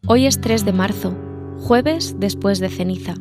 Hoy es 3 de marzo, jueves después de ceniza.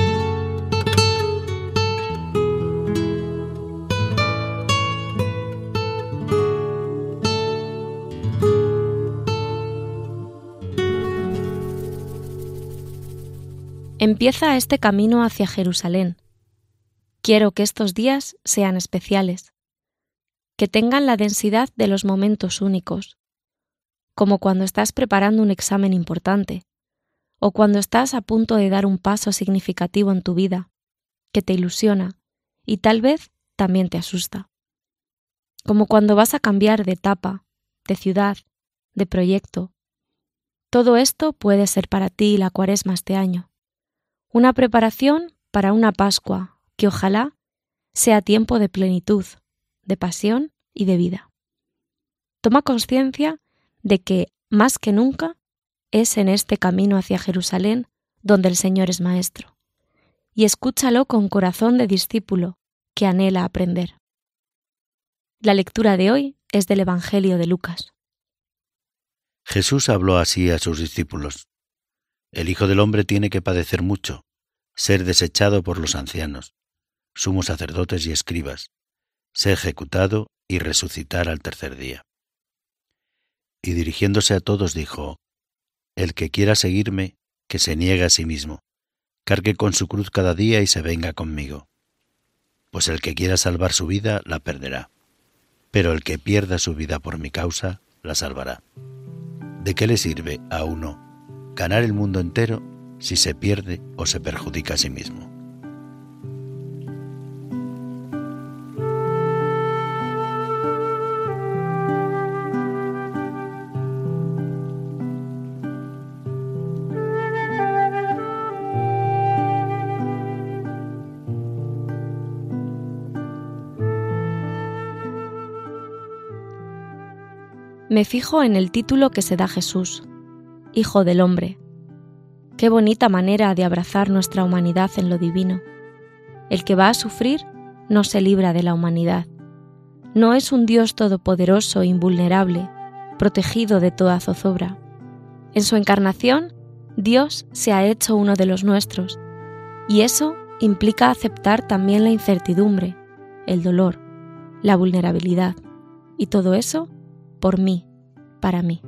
Empieza este camino hacia Jerusalén. Quiero que estos días sean especiales, que tengan la densidad de los momentos únicos, como cuando estás preparando un examen importante, o cuando estás a punto de dar un paso significativo en tu vida, que te ilusiona y tal vez también te asusta. Como cuando vas a cambiar de etapa, de ciudad, de proyecto. Todo esto puede ser para ti la Cuaresma este año. Una preparación para una Pascua que ojalá sea tiempo de plenitud, de pasión y de vida. Toma conciencia de que, más que nunca, es en este camino hacia Jerusalén donde el Señor es maestro, y escúchalo con corazón de discípulo que anhela aprender. La lectura de hoy es del Evangelio de Lucas. Jesús habló así a sus discípulos: El Hijo del Hombre tiene que padecer mucho, ser desechado por los ancianos, sumos sacerdotes y escribas, ser ejecutado y resucitar al tercer día. Y dirigiéndose a todos dijo: El que quiera seguirme, que se niegue a sí mismo, cargue con su cruz cada día y se venga conmigo. Pues el que quiera salvar su vida, la perderá. Pero el que pierda su vida por mi causa, la salvará. ¿De qué le sirve a uno ganar el mundo entero si se pierde o se perjudica a sí mismo? Me fijo en el título que se da Jesús, Hijo del Hombre. Qué bonita manera de abrazar nuestra humanidad en lo divino. El que va a sufrir no se libra de la humanidad. No es un Dios todopoderoso e invulnerable, protegido de toda zozobra. En su encarnación, Dios se ha hecho uno de los nuestros, y eso implica aceptar también la incertidumbre, el dolor, la vulnerabilidad, y todo eso por mí, para mí.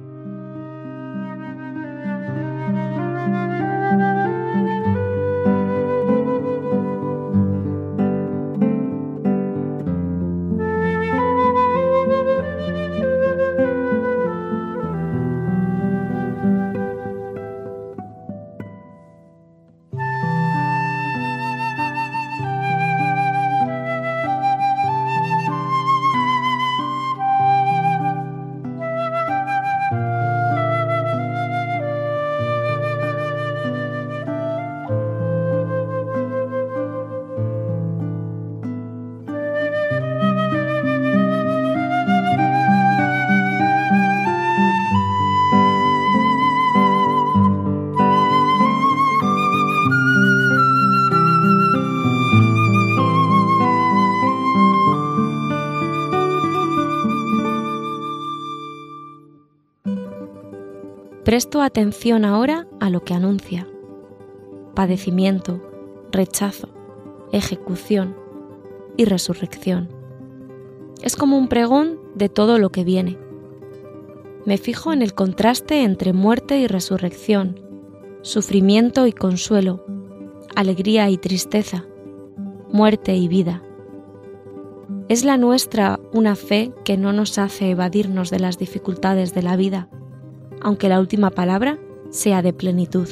Presto atención ahora a lo que anuncia: padecimiento, rechazo, ejecución y resurrección. Es como un pregón de todo lo que viene. Me fijo en el contraste entre muerte y resurrección, sufrimiento y consuelo, alegría y tristeza, muerte y vida. ¿Es la nuestra una fe que no nos hace evadirnos de las dificultades de la vida, aunque la última palabra sea de plenitud?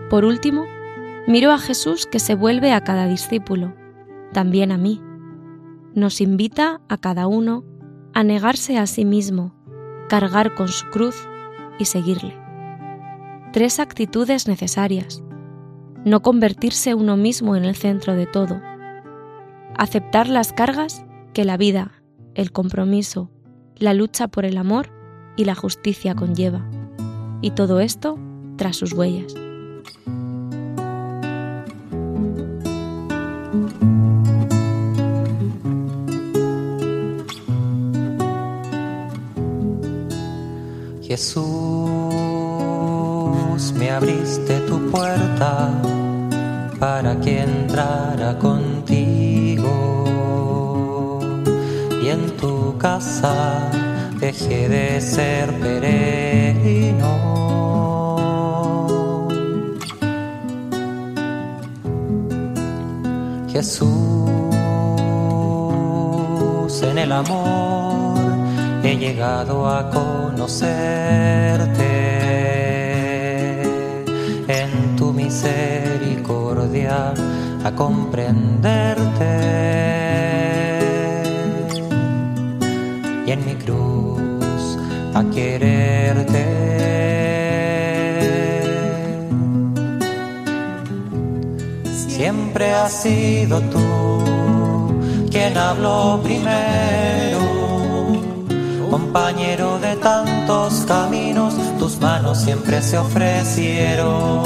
Por último, miro a Jesús que se vuelve a cada discípulo, también a mí. Nos invita a cada uno a negarse a sí mismo, cargar con su cruz y seguirle. 3 actitudes necesarias. No convertirse uno mismo en el centro de todo. Aceptar las cargas que la vida, el compromiso, la lucha por el amor y la justicia conlleva. Y todo esto tras sus huellas. Jesús, me abriste tu puerta para que entrara contigo, y en tu casa dejé de ser peregrino. Jesús, en el amor he llegado a conocerte, en tu misericordia a comprenderte, y en mi cruz a quererte. Siempre has sido tú quien habló primero, compañero de tantos caminos, tus manos siempre se ofrecieron.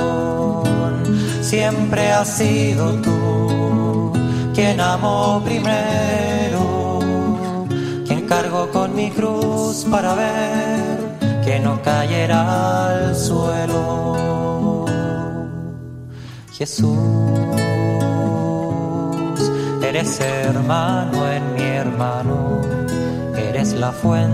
Siempre has sido tú quien amó primero, quien cargó con mi cruz para ver que no cayera al suelo. Jesús, eres hermano en mi hermano, eres la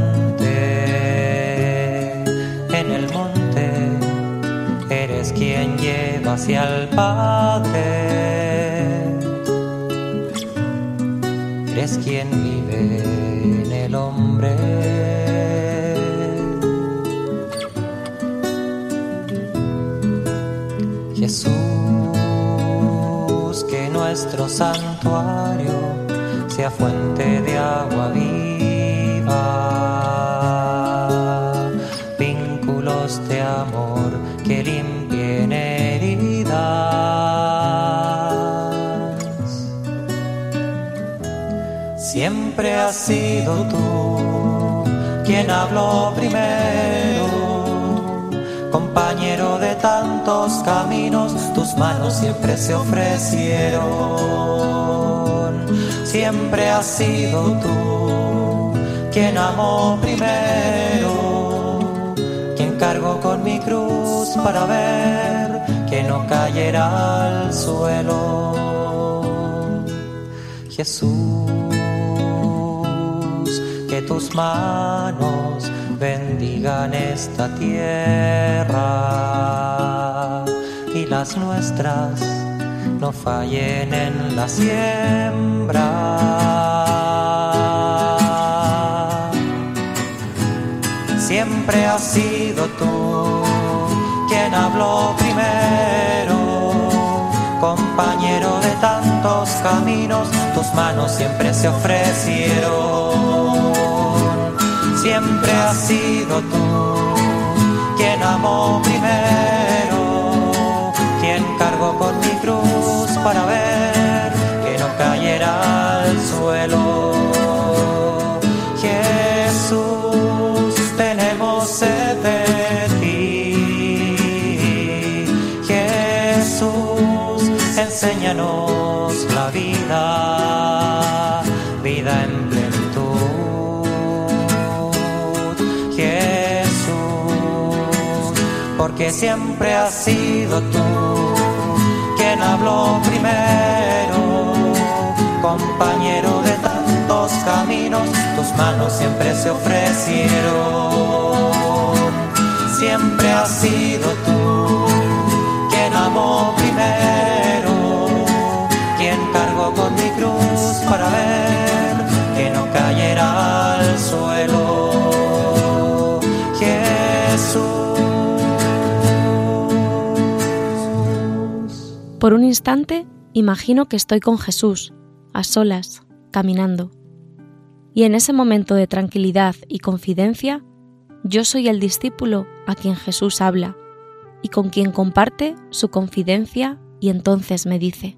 fuente en el monte, eres quien lleva hacia el Padre, eres quien vive en el hombre. Jesús, que nuestro santuario sea fuente de agua viva, vínculos de amor que limpien heridas. Siempre has sido tú quien habló primero, compañero de tantos caminos, tus manos siempre se ofrecieron. Siempre has sido tú quien amó primero, quien cargó con mi cruz para ver que no cayera al suelo. Jesús, que tus manos bendigan esta tierra y las nuestras no fallen en la siembra. Siempre has sido tú quien habló primero, compañero de tantos caminos, tus manos siempre se ofrecieron. Siempre has sido tú quien amó primero, quien cargó con mi cruz para ver que no cayera al suelo. Jesús, tenemos sed de ti. Jesús, enséñanos la vida, vida en plenitud. Porque siempre has sido tú quien habló primero, compañero de tantos caminos, tus manos siempre se ofrecieron. Siempre has sido tú quien amó primero, quien cargó con mi cruz para ver que no cayera al suelo. Jesús, Por un instante imagino que estoy con Jesús, a solas, caminando. Y en ese momento de tranquilidad y confidencia, yo soy el discípulo a quien Jesús habla y con quien comparte su confidencia, y entonces me dice: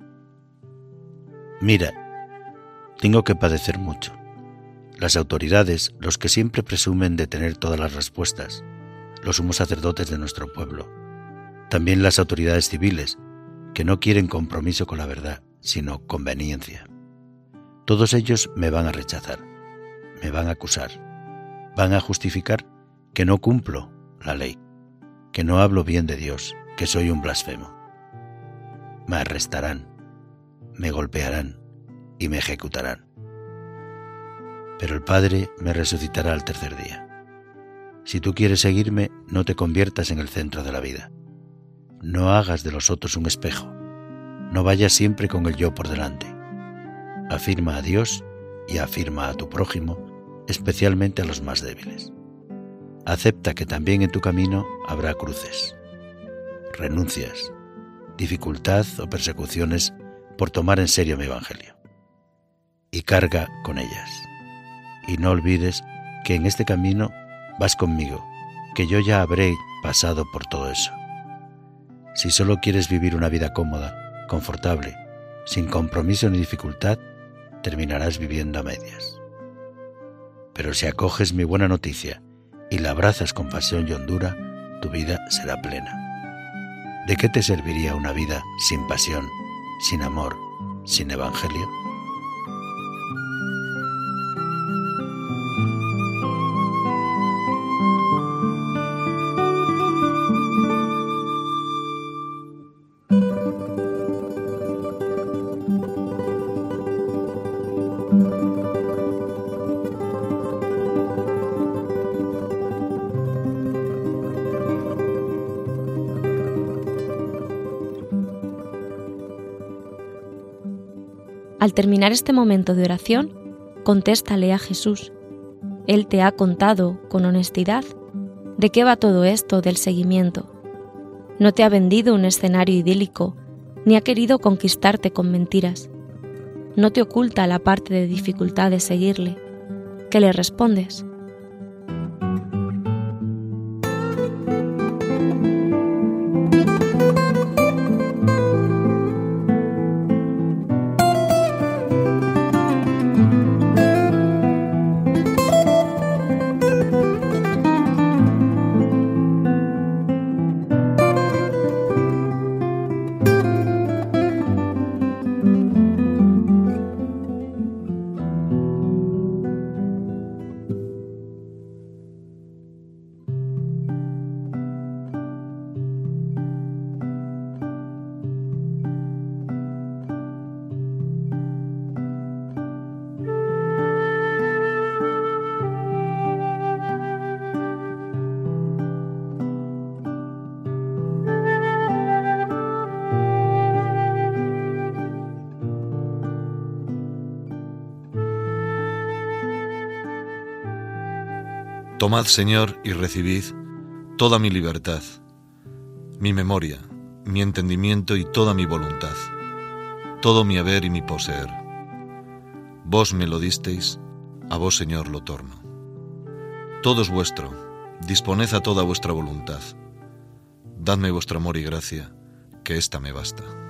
Mira, tengo que padecer mucho. Las autoridades, los que siempre presumen de tener todas las respuestas, los sumos sacerdotes de nuestro pueblo, también las autoridades civiles, que no quieren compromiso con la verdad, sino conveniencia. Todos ellos me van a rechazar, me van a acusar, van a justificar que no cumplo la ley, que no hablo bien de Dios, que soy un blasfemo. Me arrestarán, me golpearán y me ejecutarán. Pero el Padre me resucitará al tercer día. Si tú quieres seguirme, no te conviertas en el centro de la vida. No hagas de los otros un espejo. No vayas siempre con el yo por delante. Afirma a Dios y afirma a tu prójimo, especialmente a los más débiles. Acepta que también en tu camino habrá cruces, renuncias, dificultad o persecuciones por tomar en serio mi evangelio. Y carga con ellas. Y no olvides que en este camino vas conmigo, que yo ya habré pasado por todo eso. Si solo quieres vivir una vida cómoda, confortable, sin compromiso ni dificultad, terminarás viviendo a medias. Pero si acoges mi buena noticia y la abrazas con pasión y hondura, tu vida será plena. ¿De qué te serviría una vida sin pasión, sin amor, sin evangelio? Al terminar este momento de oración, contéstale a Jesús. Él te ha contado, con honestidad, de qué va todo esto del seguimiento. No te ha vendido un escenario idílico, ni ha querido conquistarte con mentiras. No te oculta la parte de dificultad de seguirle. ¿Qué le respondes? Tomad, Señor, y recibid toda mi libertad, mi memoria, mi entendimiento y toda mi voluntad, todo mi haber y mi poseer. Vos me lo disteis, a vos, Señor, lo torno. Todo es vuestro, disponed a toda vuestra voluntad. Dadme vuestro amor y gracia, que ésta me basta.